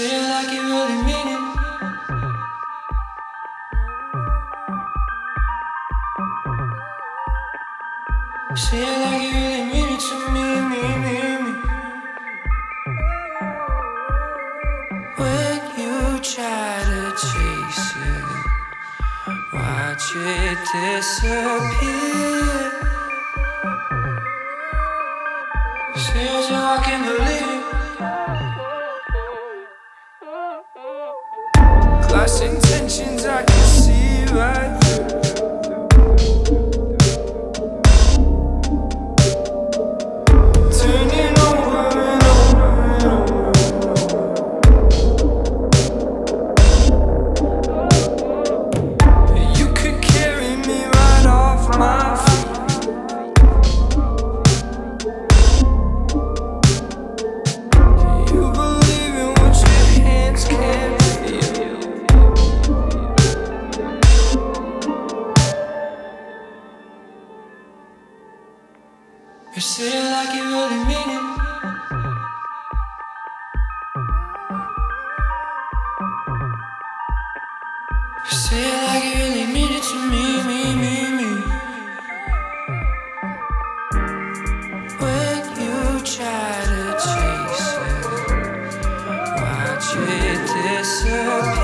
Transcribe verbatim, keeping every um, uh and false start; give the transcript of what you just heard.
say it like you really mean it. Say it like you really mean it to me, me, me, me. When you try to chase it, watch it disappear. Say it so I can believe it. Class intentions I can see right through. Turning over and over and over. You could carry me right off my feet. You believe in what your hands can't feel. You say it like you really mean it. You say it like you really mean it to me, me, me, me. When you try to chase it, watch it disappear.